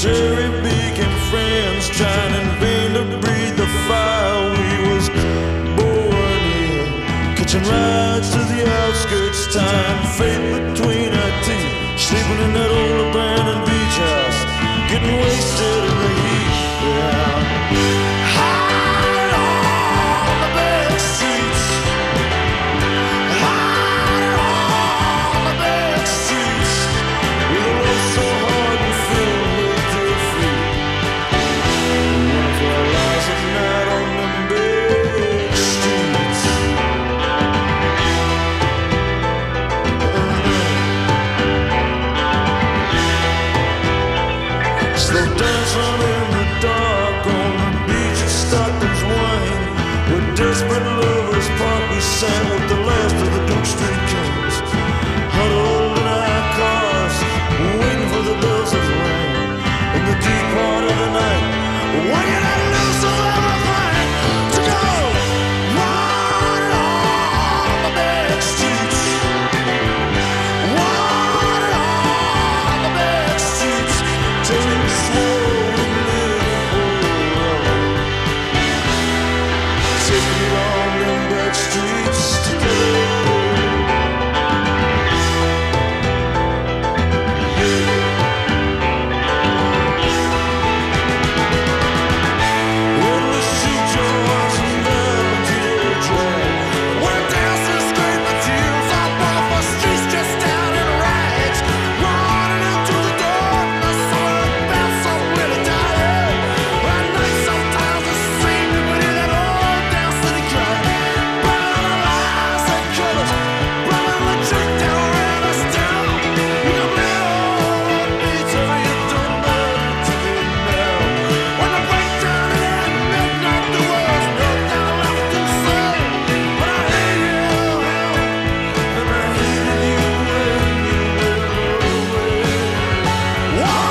cherry beacon friends, trying in vain to breathe the fire we was born in. Catching rides to the outskirts, tying fate between our teeth, sleeping in that old abandoned beach house, getting wasted in the heat. Hide on the back streets, hide on the back streets, with a love so hard and filled with defeat. One for our lives at night on the back streets. Slow dancing in the dark on the beach of Stockton's Wine, where desperate lovers part, we sang with the last of the Duke Street Kings, huddled in our cars, waiting for the bells to ring in the deep part of the night, when you let loose of everything to go wild on the back streets, wild on the back streets, till it's slow and live. Take me on them back streets today. Endless shoot your hearts and down to the track, where dancers scrape the tears up off the streets, just down in rags, running into the darkness, so it felt so really tired. At night sometimes it seemed we would hear that old down city cry, burning the lights and colors, running the trick down, ran us down. You can play all on me till you don't matter to me now. When the breakdown hit at midnight, there was nothing left to say, but I hate you, and I hated you when you went away. Whoa,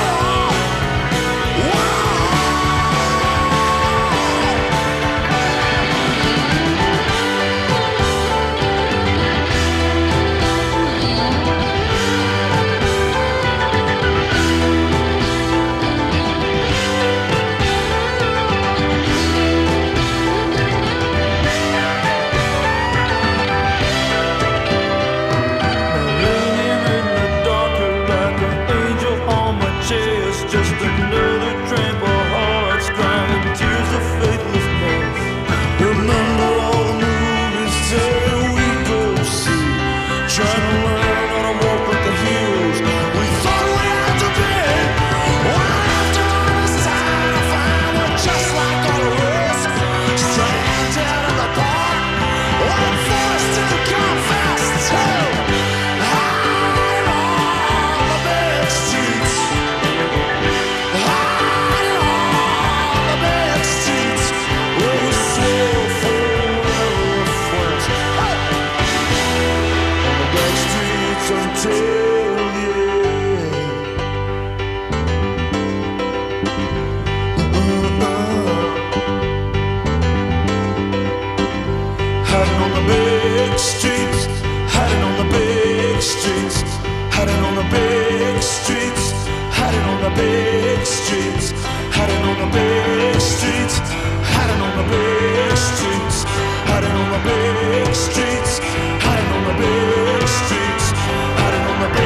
laying in the darker like an angel on my chest, just another tramp of hearts crying tears of faithlessness. Remember all the movies that we go see, trying to learn how to walk like the heroes we thought we had to be. Well, after all this time, I find we're just like all the rest, stranded in the park, or forced to confess to hide on the back streets, hide on the back streets, where we swore forever we're friends. Hey! On the back streets until the end. Hiding on the big streets, hiding on the big streets, hiding on the big streets, hiding on the big streets, hiding on the big streets, hiding on the big streets, hiding on the big streets, hiding on the big streets, hiding on the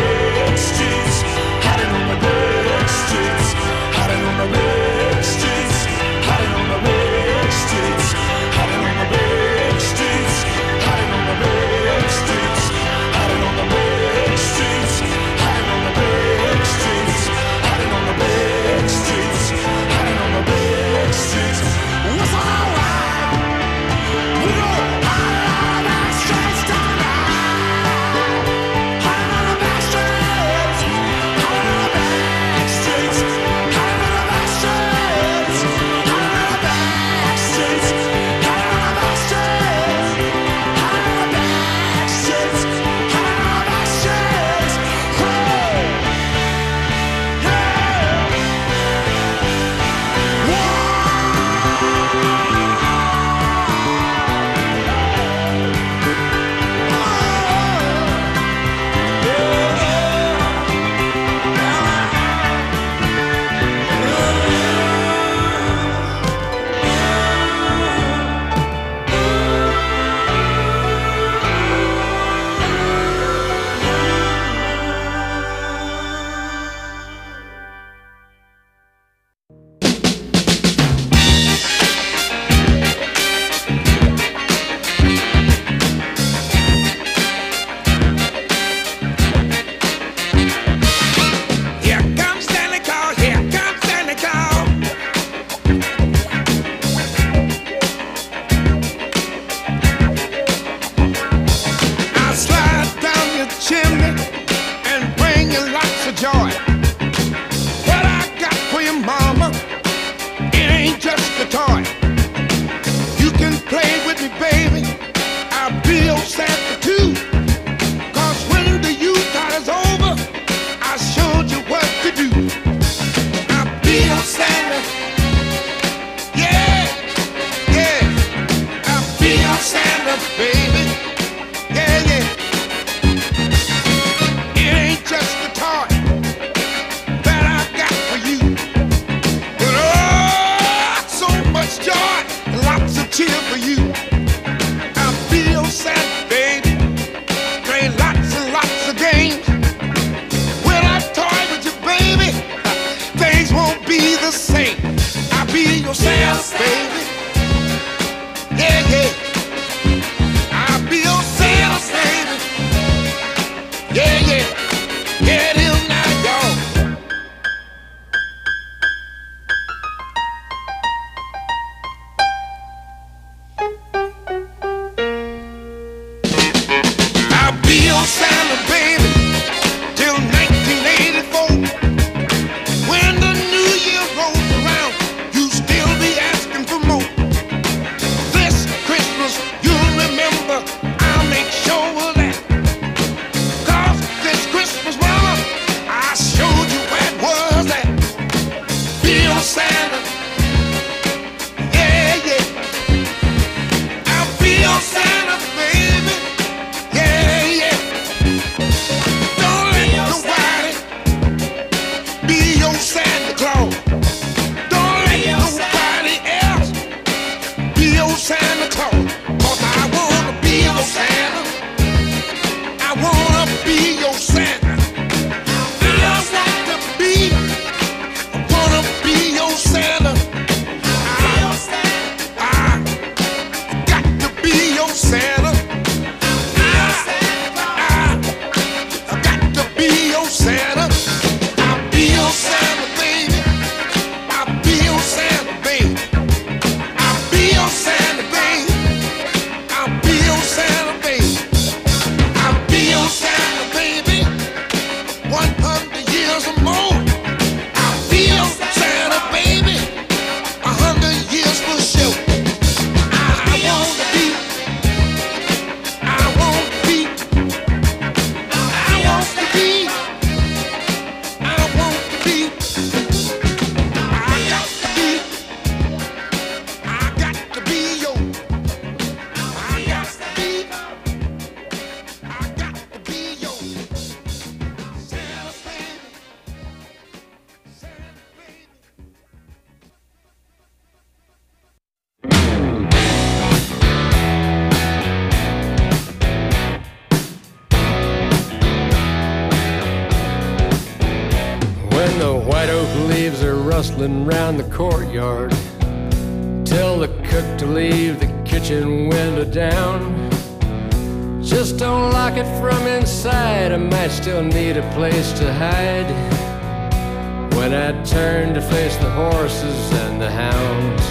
White oak leaves are rustling round the courtyard. Tell the cook to leave the kitchen window down. Just don't lock it from inside, I might still need a place to hide. When I turn to face the horses and the hounds,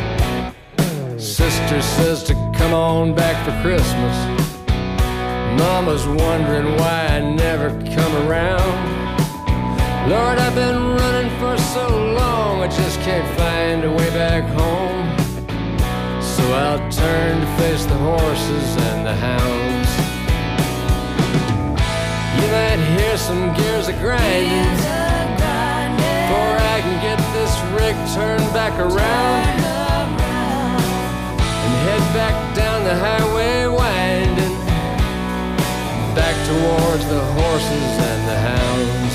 sister says to come on back for Christmas. Mama's wondering why I never come around. Lord, I've been running for so long, I just can't find a way back home. So I'll turn to face the horses and the hounds. You might hear some gears a-grinding before I can get this rig turned back around and head back down the highway winding, back towards the horses and the hounds.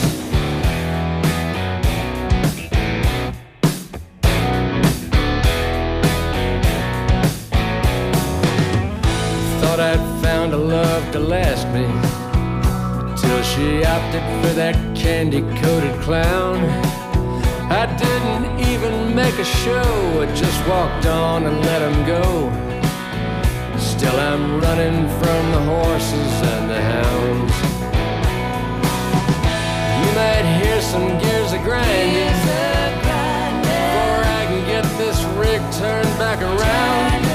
Thought I'd found a love to last me, till she opted for that candy-coated clown. I didn't even make a show, I just walked on and let him go. Still I'm running from the horses and the hounds. You might hear some gears a-grinding before I can get this rig turned back around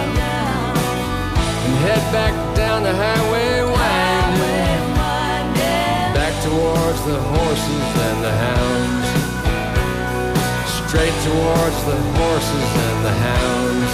and head back down the highway winding, back towards the horses and the hounds. Straight towards the horses and the hounds.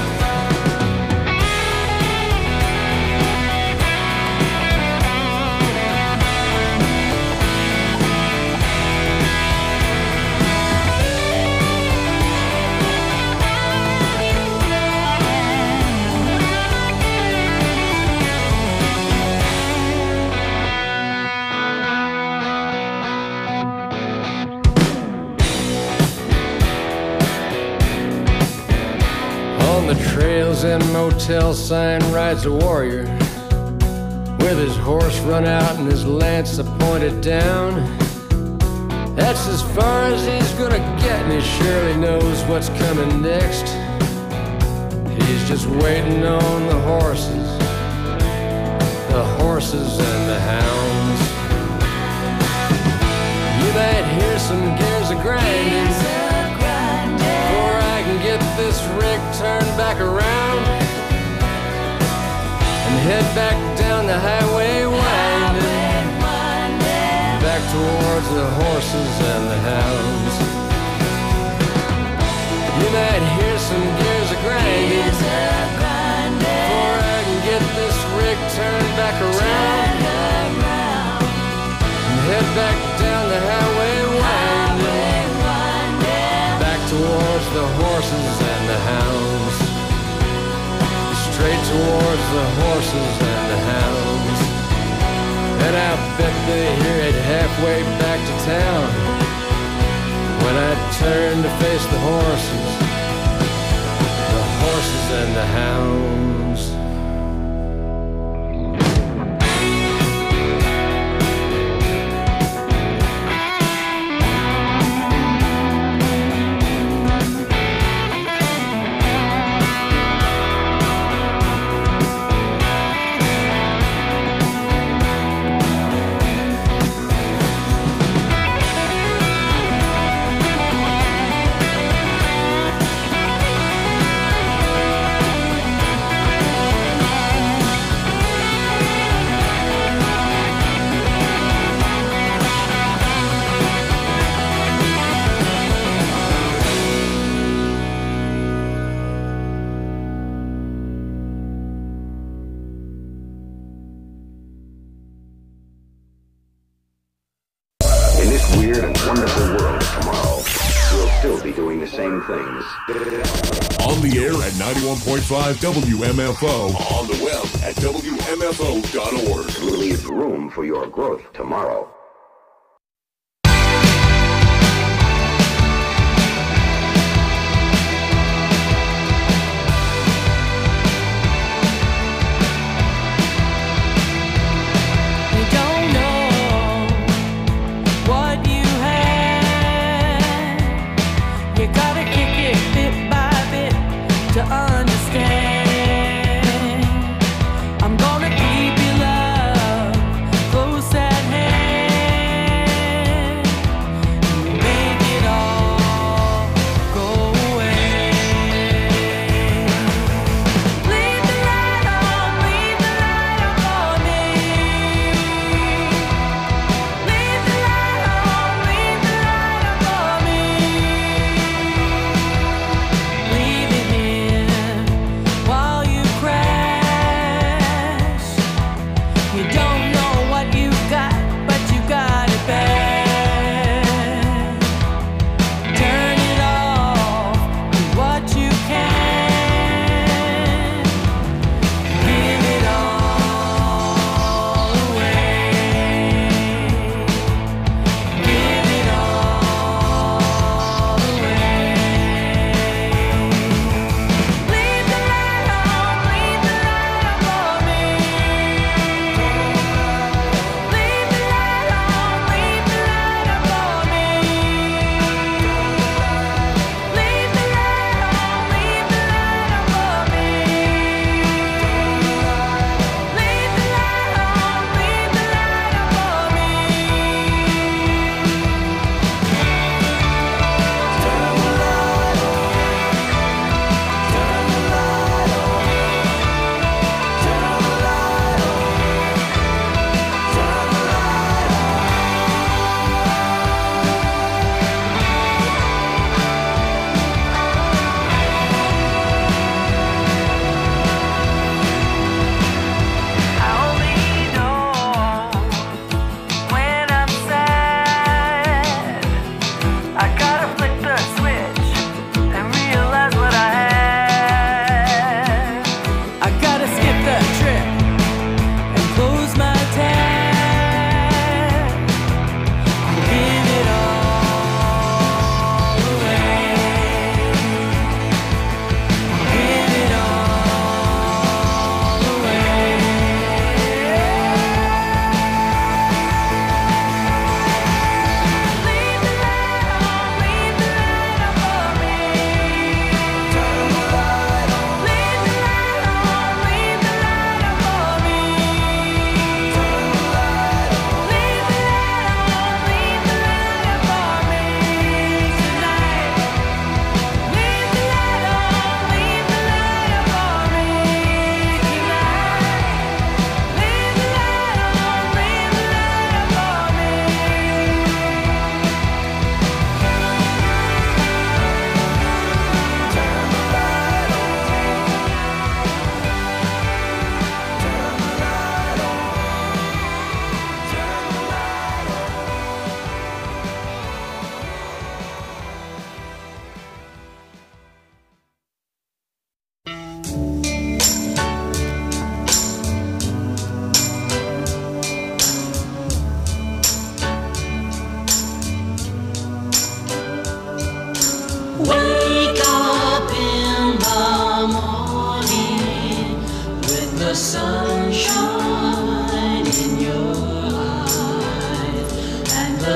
The trails and motel sign rides a warrior with his horse run out and his lance pointed down. That's as far as he's gonna get, and he surely knows what's coming next. He's just waiting on the horses and the hounds. You might hear some gears a-grinding before I can get this rig turned back around and head back down the highway winding, back towards the horses and the hounds. You might hear some gears a-grinding before I can get this rig turned back around and head back down the highway winding, back towards the horses and the hounds. Straight towards the horses and the hounds. And I bet they hear it halfway back to town when I turn to face the horses and the hounds. On the air at 91.5 WMFO. On the web at WMFO.org. Leave room for your growth tomorrow. You don't know what you have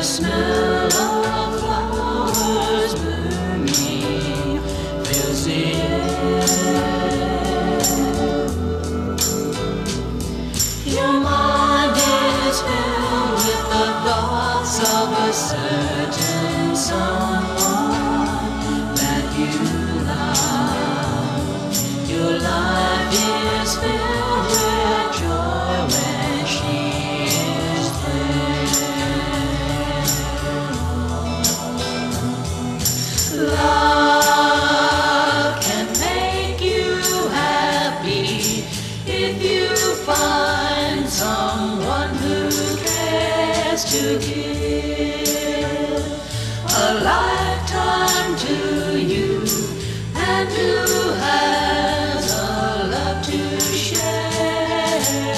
smell of flowers blooming fills the air. Your mind is filled with the thoughts of a certain someone that you love. Your life is filled with joy when she is there. Love can make you happy if you find someone who cares to give a lifetime to you and who has a love to share.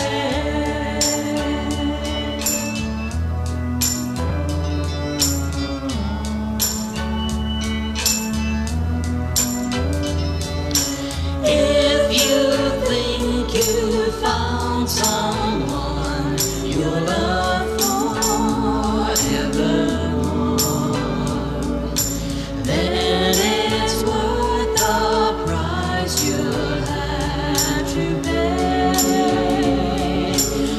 If you think you found someone you'll love forevermore, then it's worth the price you'll have to pay.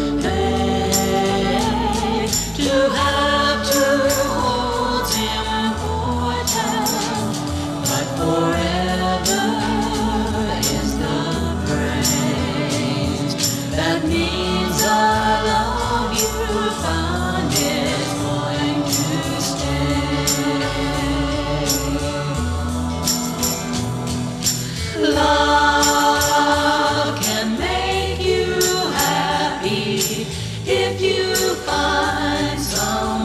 To have two holds important, but forever is the phrase that means the love you found is going to stay. Love can make you happy if you find someone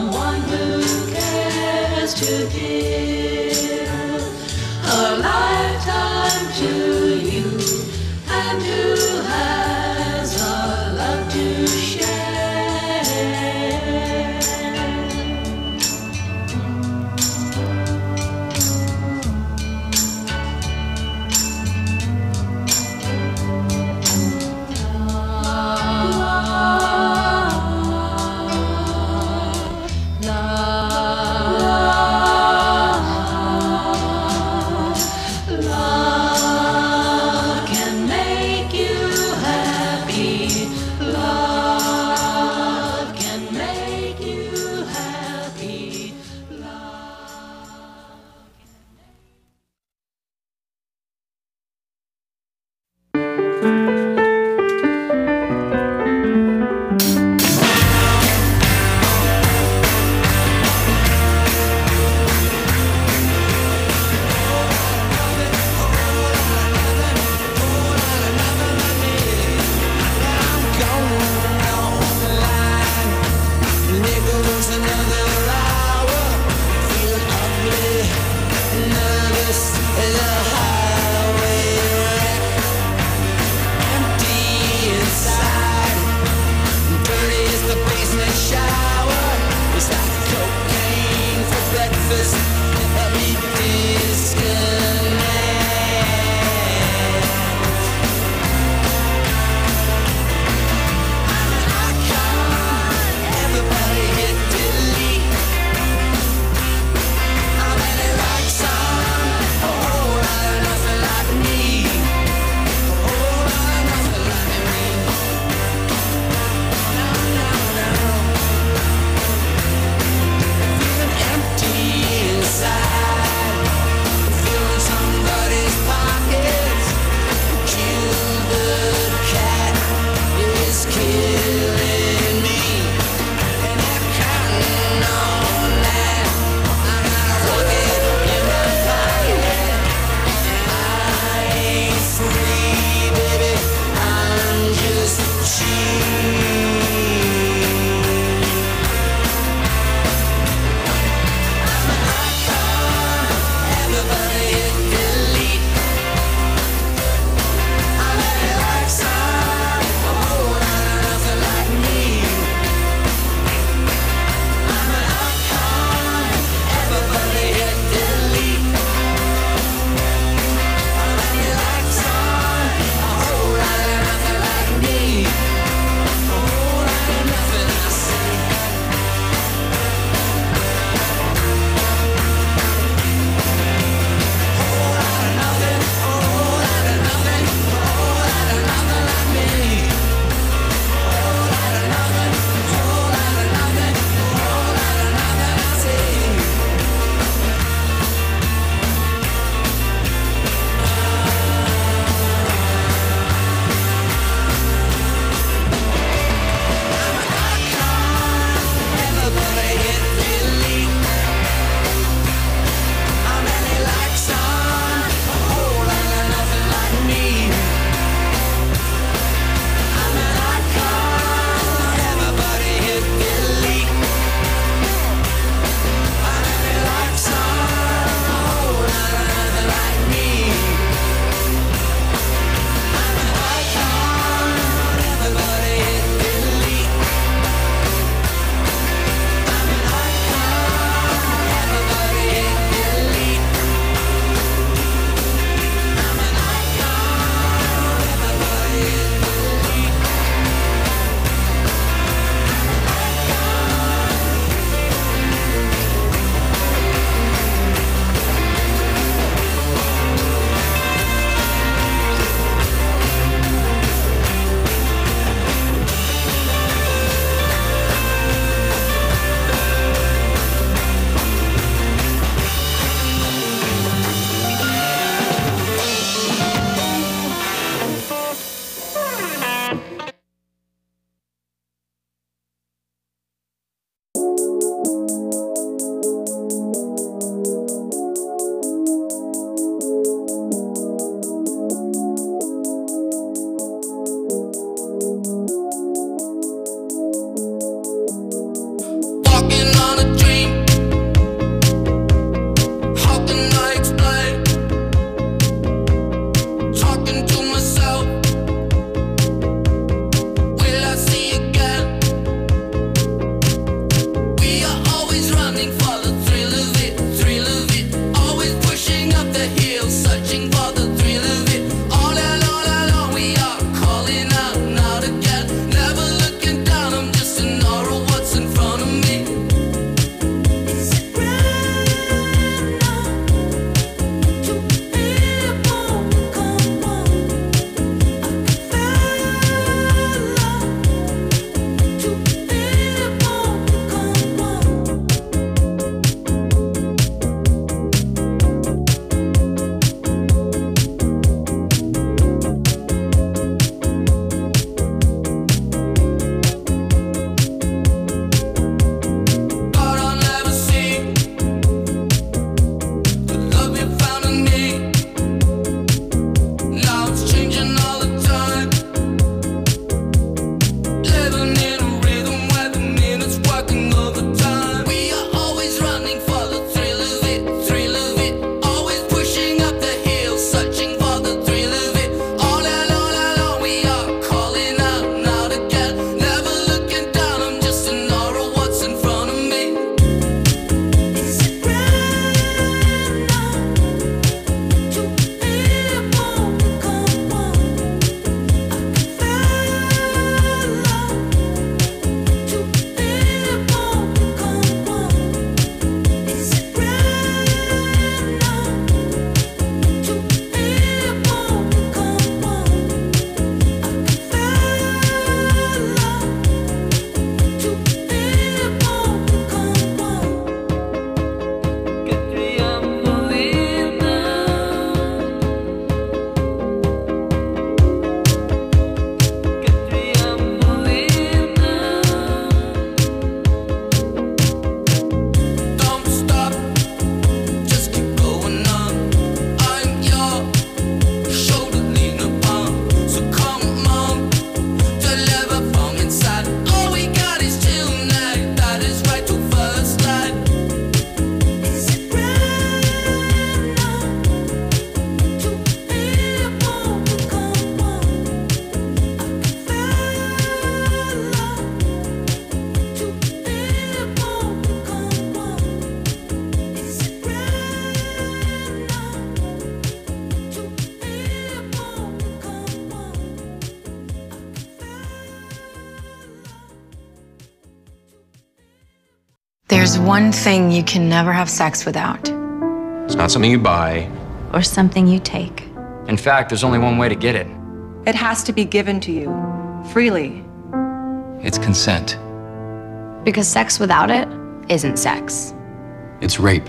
There's one thing you can never have sex without. It's not something you buy. Or something you take. In fact, there's only one way to get it. It has to be given to you, freely. It's consent. Because sex without it isn't sex. It's rape.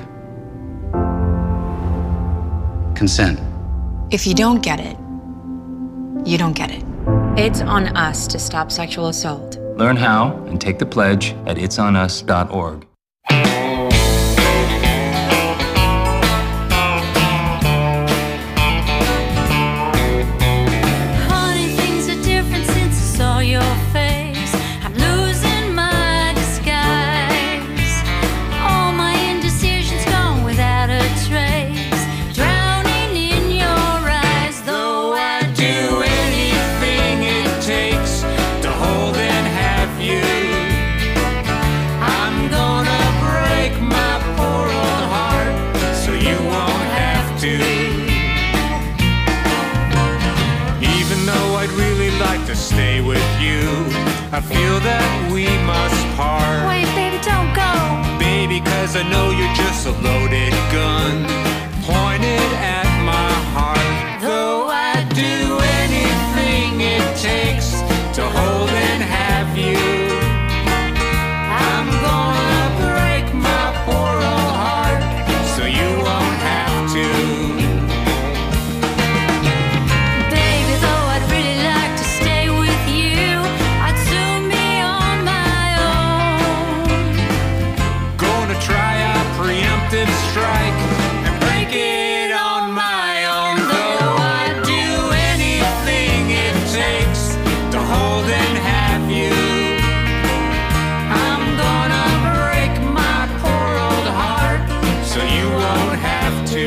Consent. If you don't get it, you don't get it. It's on us to stop sexual assault. Learn how and take the pledge at itsonus.org. Honey, things are different since I saw your face. I'm losing my disguise. All my indecisions gone without a trace. Drowning in your eyes, though I'd do anything it takes to hold and have you. I'm gonna break my poor old heart so you won't have to. Even though I'd really like to stay with you, I feel that we must part. Wait, baby, don't go. Baby, 'cause I know you're just a loaded gun pointed at my heart. Though I'd do anything it takes to hold and have you, I'm gonna break my poor old heart so you won't have to. Baby, though I'd really like to stay with you, I'd soon be on my own. Gonna try a preemptive strike and break it on my own. Though I'd do anything it takes to hold and have you, I'm gonna break my poor old heart so you won't have to.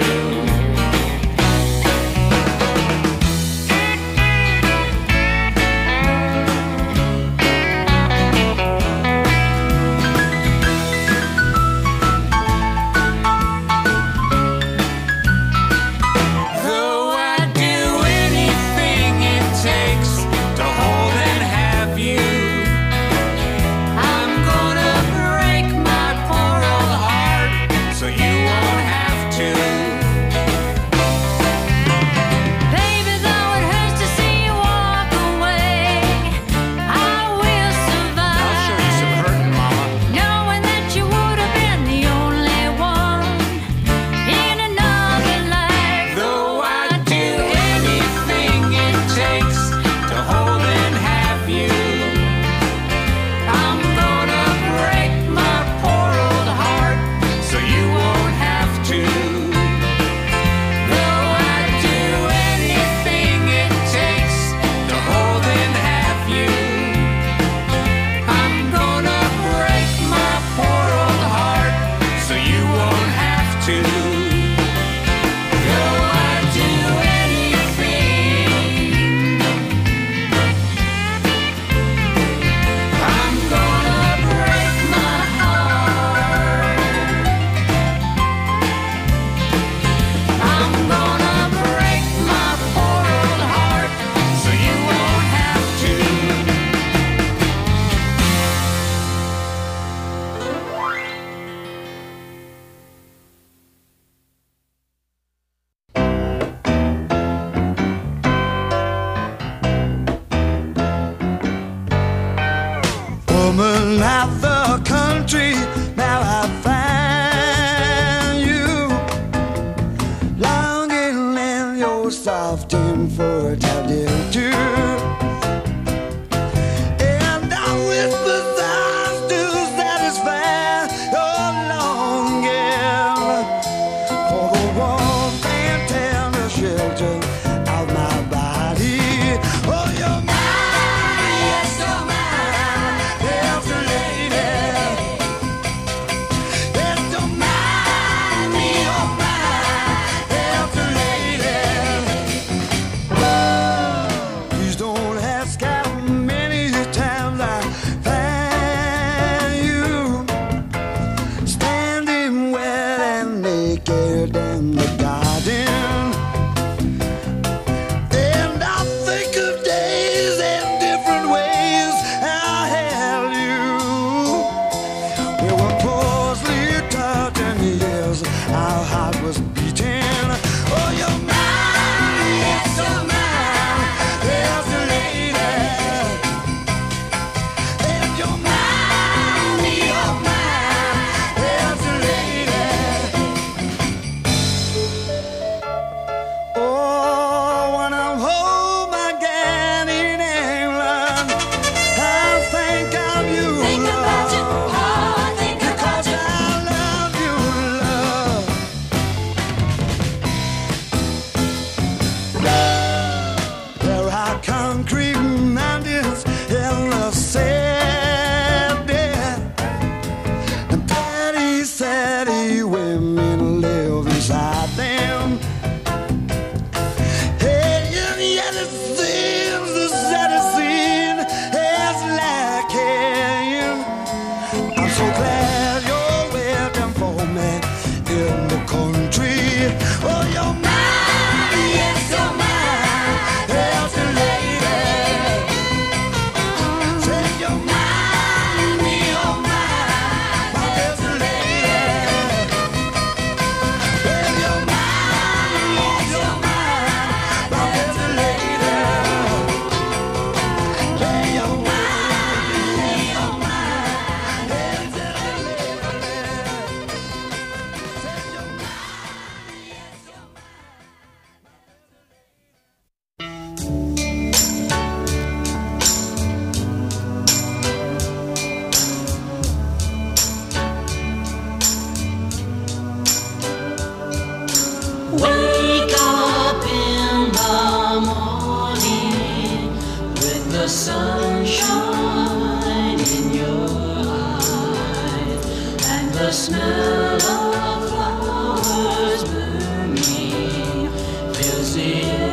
Wake up in the morning with the sunshine in your eyes and the smell of flowers blooming fills the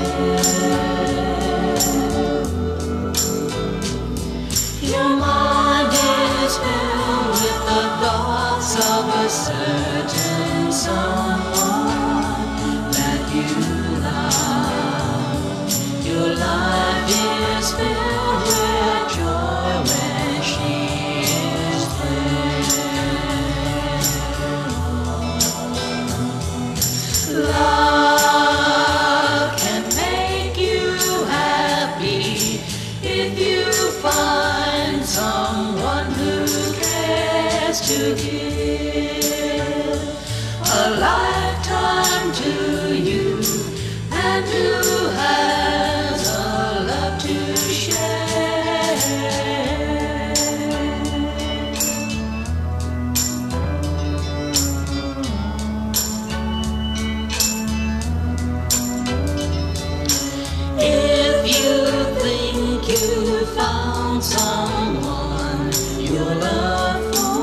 air. Your mind is filled with the thoughts of a certain someone that you love. Your life is filled with joy when she is there. Love can make you happy if you find someone who cares to give a lifetime to you and who has a love to share. If you think you found someone you'll love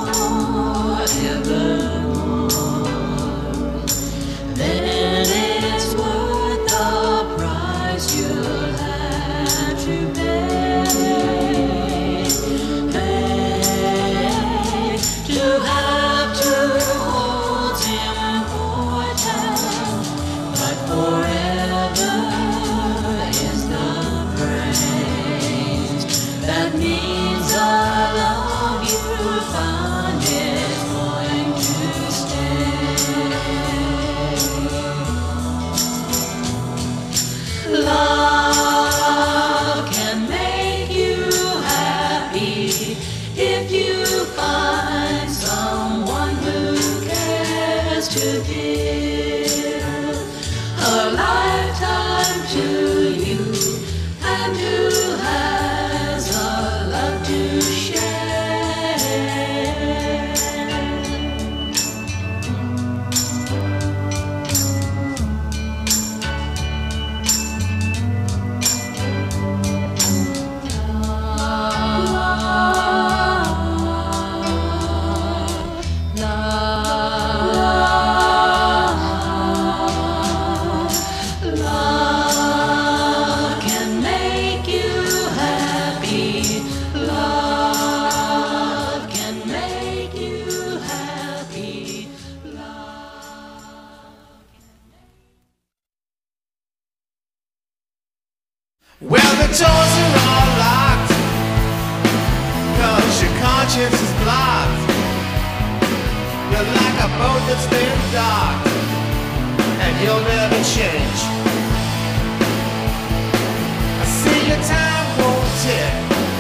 forevermore, then it's worth the price you'll have to pay. To have two holds important, but forever is the phrase that means the love you find is going to stay. Love can make you happy if you find someone who cares to give a lifetime to you and who has a love to share. Love can make you happy. Love can make you happy. Well, the doors are all locked, 'cause your conscience is blocked. You're like a boat that's been docked, and you'll never change. I see your time won't tick,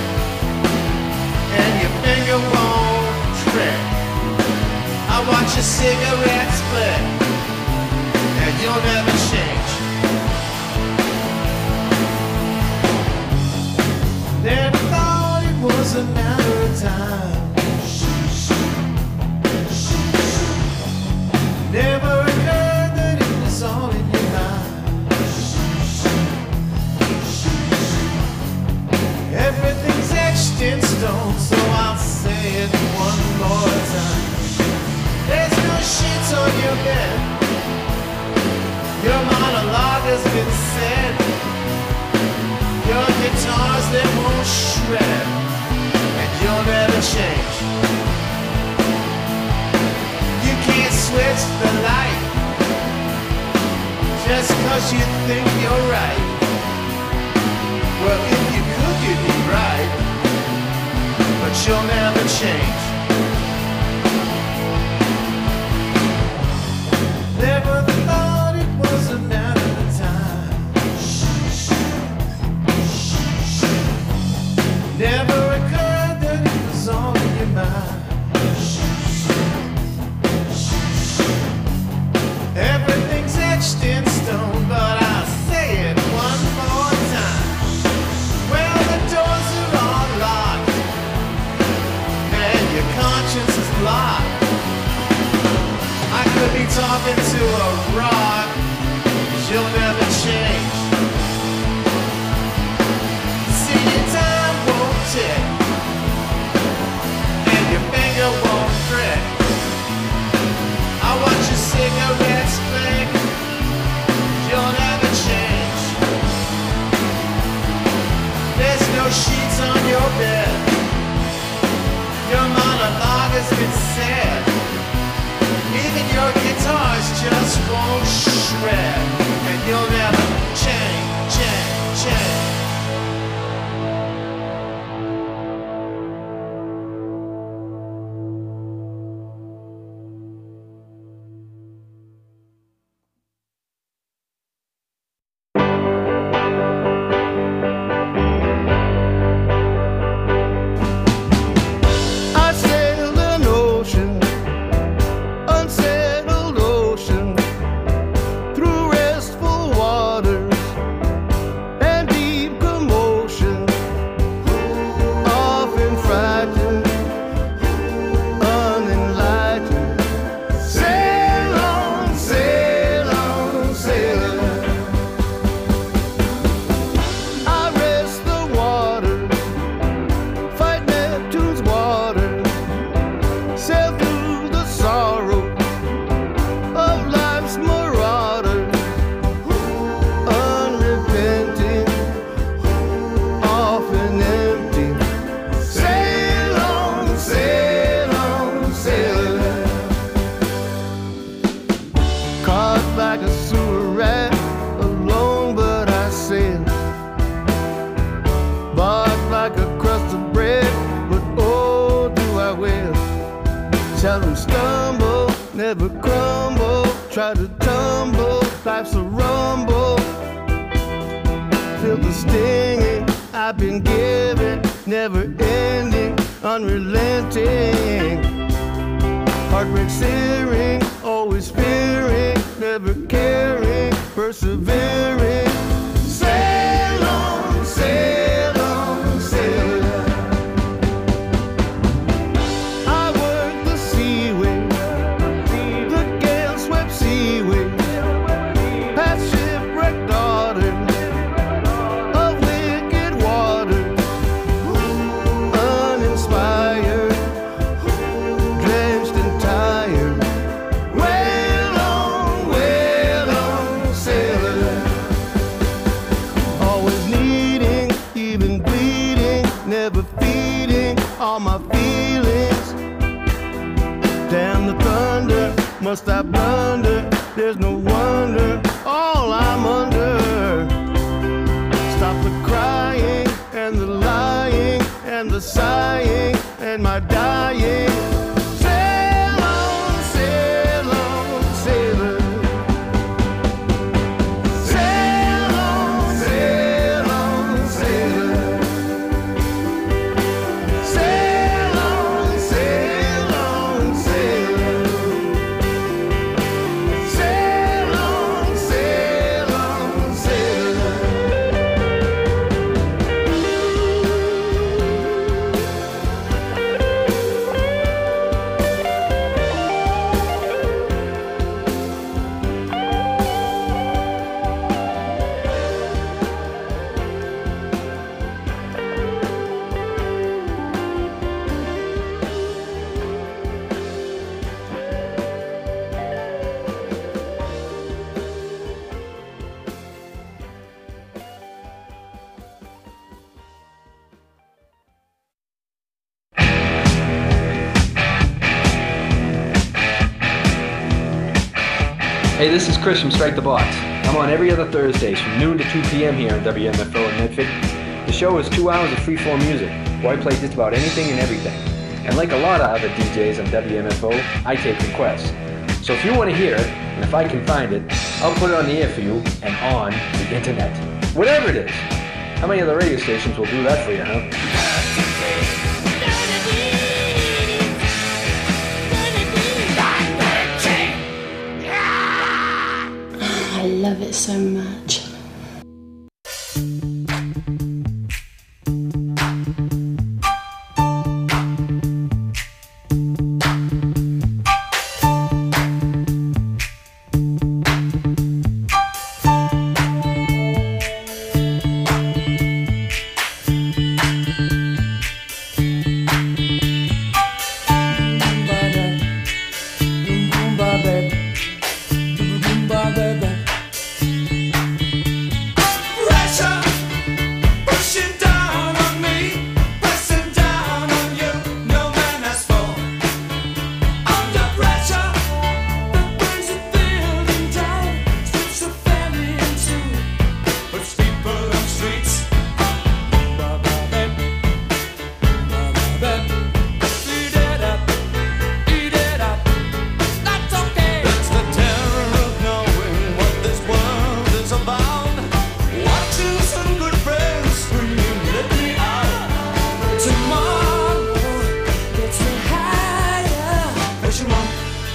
and your finger won't trick. I watch your cigarette split, and you'll never change. Never thought it was a matter of time. Never occurred that it was all in your mind. Everything's etched in stone, so I'll say it one more time. There's no sheets on your bed. Your monologue has been said. Your guitars, they won't shred, and you'll never change. You can't switch the light just 'cause you think you're right. Well, if you could, you'd be right, but you'll never change. Never thought it was a matter of time. Never occurred that it was all in your mind. Everything's etched in stone, but I'll say it one more time. Well, the doors are all locked, and your conscience is blocked. I could be talking to a rock, just won't shred, and you'll never change, change, change. I sailed an ocean, unsettled ocean, through restful waters and deep commotion, often frightened, unenlightened. Sail on, sailor. I rest the water, fight Neptune's water, sail through the sorrow of life's marauder, unrepenting, often empty. Sail on, sailor. Caught like a sewer rat, alone but I sail. Barked like a crust of bread, but oh, do I will. Tell them stumble, never crumble. Try to tumble, life's a rumble. Feel the stinging I've been given, never ending, unrelenting. Heartbreak searing, always fearing, never caring, persevering. Sail on, sailor. I work the seaway, the gale-swept seaway, past shipwrecked daughters of wicked waters, uninspired, drenched and tired. Wail on, sailor. Always needing, even bleeding, never feeding all my feelings. Damn the thunder, must I blunder? There's no wonder, all I'm under. Stop the crying and the lying and the sighing and my dying. Sail on, sailor. Sail on, sailor. Sail on, sailor. Sail on, sailor. Hey, this is Chris from Strike the Box. I'm on every other Thursdays from noon to 2 p.m. here on WMFO in Medford. The show is 2 hours of freeform music, where I play just about anything and everything. And like a lot of other DJs on WMFO, I take requests. So if you want to hear it, and if I can find it, I'll put it on the air for you and on the internet. Whatever it is. How many other radio stations will do that for you, huh? I love it so much.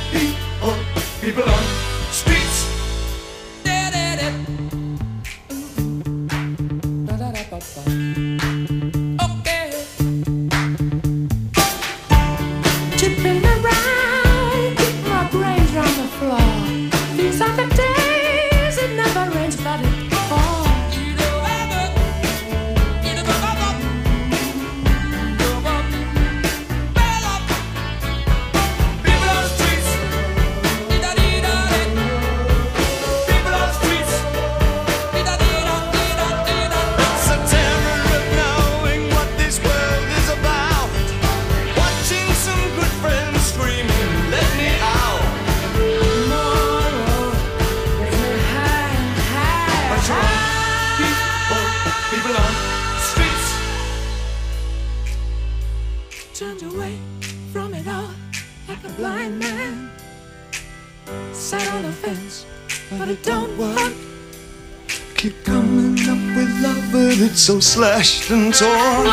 People on streets. Okay. Chipping around, keep my brains on the floor. These are the days it never rains, but it falls. Turned away from it all like a blind man. Sat on the fence, but it don't work. Keep coming up with love, but it's so slashed and torn.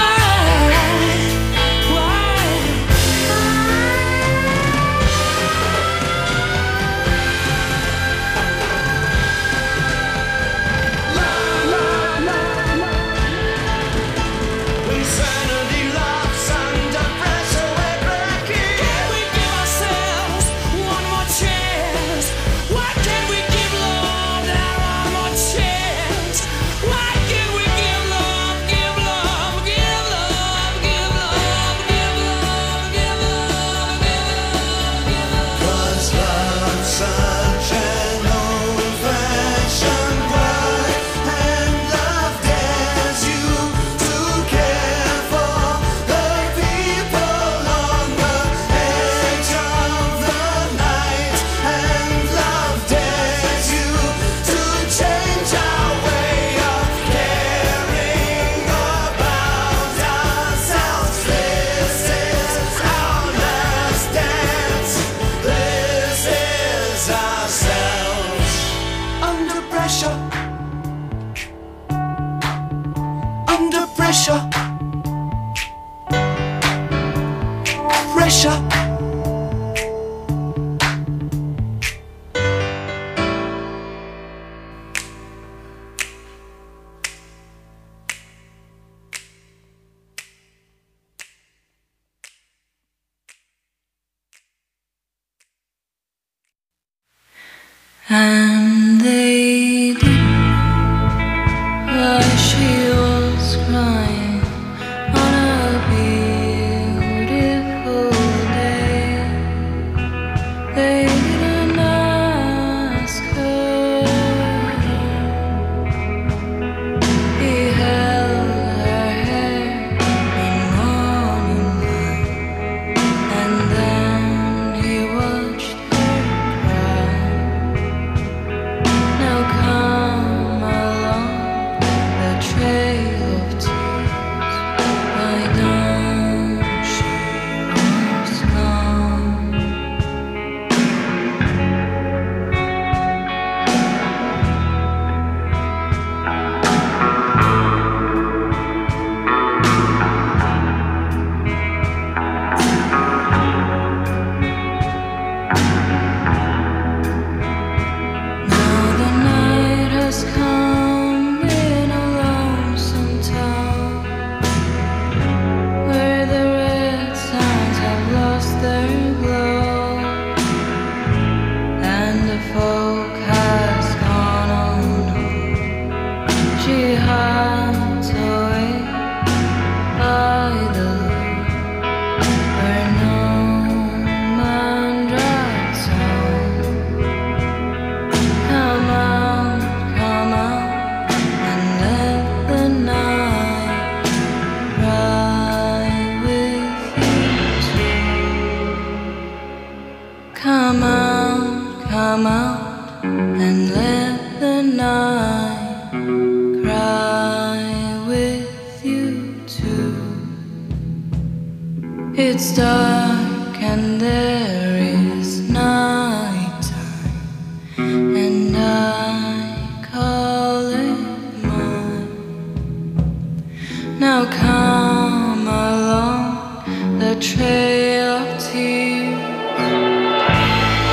Pressure. And they did while she was crying on a beautiful day. They didn't ask her. He held her hair in morning light, and then he watched her cry. Now come along the trail of tears. Why don't she was gone? Now the night has come in a lonesome town, where the red signs have lost their glow, and the folk has gone on home. She hides away by the lake, where no man drives home. Come out, and let the night cry with you too. Come out, and let the night cry with you too. It's dark and there is nighttime, and I call it mine. Now come along the trail of tears.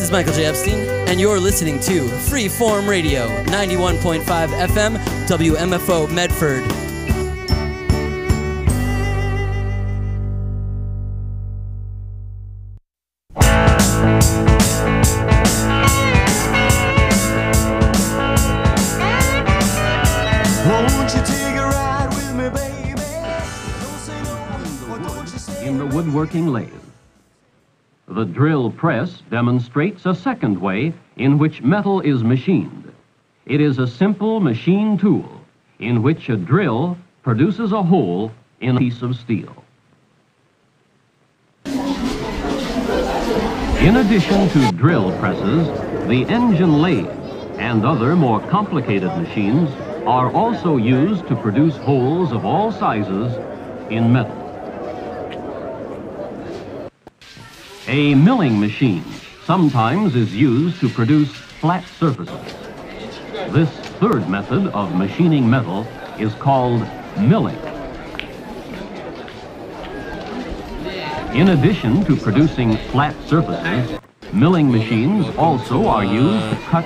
is Michael J. Epstein, and you're listening to Freeform Radio, 91.5 FM, WMFO Medford. Won't you take a ride with me, baby? Don't say no, or don't you say In the woodworking lathe. The drill press demonstrates a second way in which metal is machined. It is a simple machine tool in which a drill produces a hole in a piece of steel. In addition to drill presses, the engine lathe and other more complicated machines are also used to produce holes of all sizes in metal. A milling machine sometimes is used to produce flat surfaces. This third method of machining metal is called milling. In addition to producing flat surfaces, milling machines also are used to cut